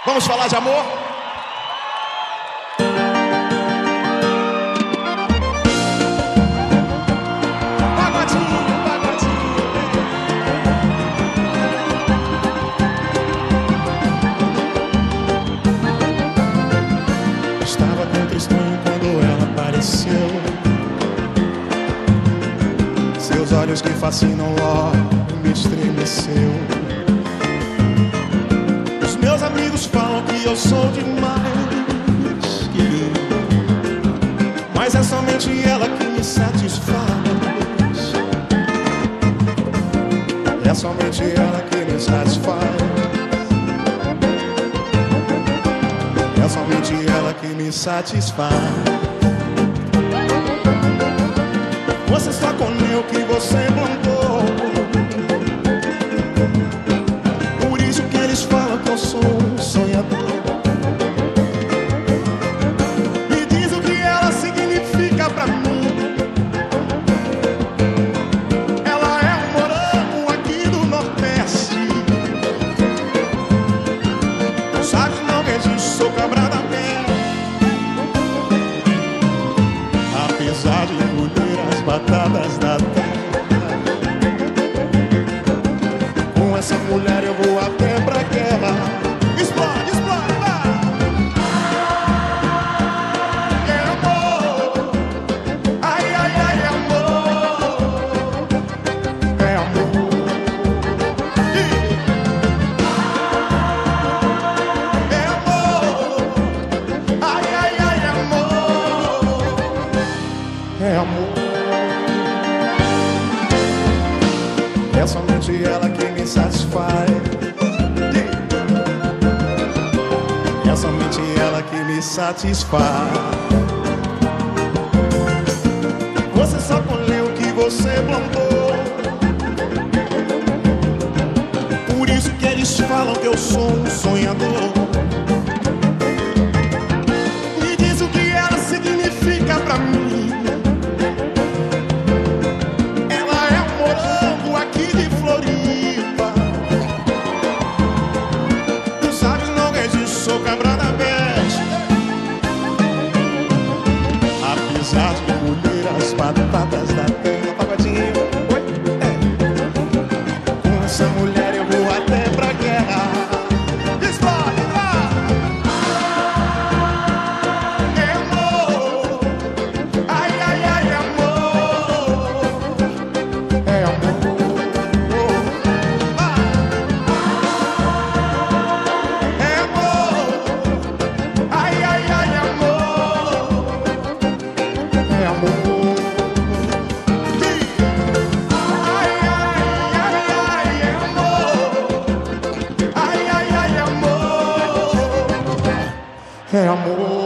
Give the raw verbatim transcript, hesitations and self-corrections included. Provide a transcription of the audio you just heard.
Vamos falar de amor? Pagodinho, pagodinho. Estava contra estranho quando ela apareceu. Seus olhos que fascinam logo me estremeceu. Meus amigos falam que eu sou demais, querido, mas é somente ela que me satisfaz. É somente ela que me satisfaz. É somente ela que me satisfaz. Você só comeu o que você plantou. Por isso que eles falam que eu sou um sonhador. Me diz o que ela significa pra mim. Ela é um morango aqui do Nordeste. Sabe não que sou cabra da terra. Apesar de colher as batatas da terra, com essa mulher eu vou até pra guerra. Explode, explode, vai! É amor. Ai, ai, ai, é amor. É amor. É amor. Ai, ai, ai, é amor. É amor. É somente ela que me satisfaz. É somente ela que me satisfaz. Você só colheu o que você plantou. Por isso que eles falam que eu sou um sonhador. Me diz o que ela significa pra mim. Sou cabra da peste. Apesar de colher as batatas da terra. Pagodinho, oi, é. Com essa mulher eu vou até pra guerra. Explode, vai! É amor. Ai, ai, ai, é amor. É amor. É amor.